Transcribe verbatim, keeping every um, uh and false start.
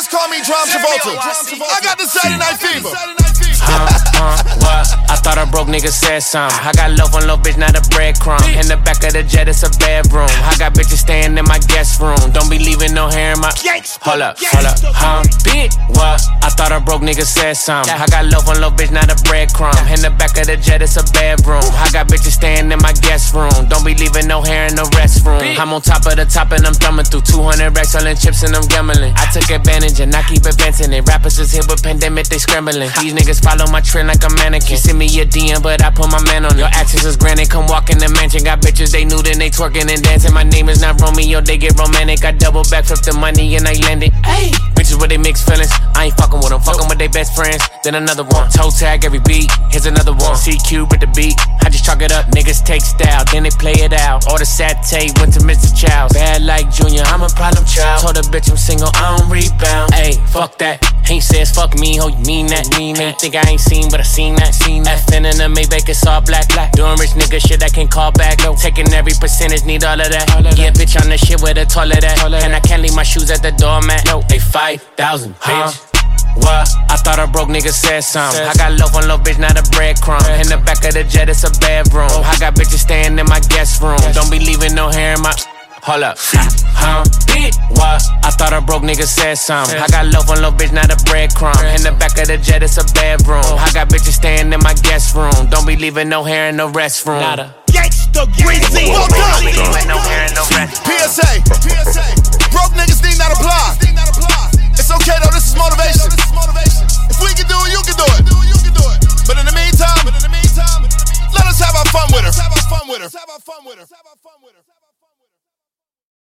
Just call me John Travolta. I got the Saturday Night Fever. Uh, uh, what? I thought a broke nigga said something. I got love on little bitch, not a breadcrumb. In the back of the jet, it's a bedroom. I got bitches staying in my guest room. Don't be leaving no hair in my. Hold up, hold up, huh? Bitch, what? I thought a broke nigga said something. I got love on little bitch, not a breadcrumb. In the back of the jet, it's a bedroom. I got bitches staying in my guest room. Don't be leaving no hair in the restroom. I'm on top of the top and I'm thumbing through two hundred racks selling chips and I'm gambling. I took advantage and I keep advancing it. Rappers is hit with pandemic, they scrambling. These niggas follow my trend like a mannequin. Send me a D M, but I put my man on it. Your access is granted, come walk in the mansion. Got bitches, they nude and they twerking and dancing. My name is not Romeo, they get romantic. I double back, flip the money and I land it. Hey, bitches with they mixed feelings. I ain't fucking with them, fucking with they best friends. Then another one, toe tag every beat. Here's another one, C Q with the beat. I just chalk it up, niggas take style, then they play it out. Order satay, went to Mister Childs. Bad like Junior, I'm a problem child. Told a bitch I'm single, I don't rebound. Ayy, fuck that. Ain't says fuck me, ho, you mean that? Mean that. Ain't think I ain't seen, but I seen that. Seen that. F N in the Maybach, it's all black, black. Doing rich nigga shit I can't call back. No. Taking every percentage, need all of that. All of yeah, that. Bitch on the shit with a toilet at. And that. I can't leave my shoes at the doormat. No, they five thousand, bitch. Huh? What? I thought a broke nigga said something. I got love on little bitch, not a breadcrumb. In the back of the jet, it's a bedroom. I got bitches staying in my guest room. Don't be leaving no hair in my. Hold up, huh? Bitch, what? I thought a broke nigga said something. I got love on little bitch, not a breadcrumb. In the back of the jet, it's a bedroom. I got bitches staying in my guest room. Don't be leaving no hair in the restroom. Nada. Gangsta Greasy. Well done. P S A.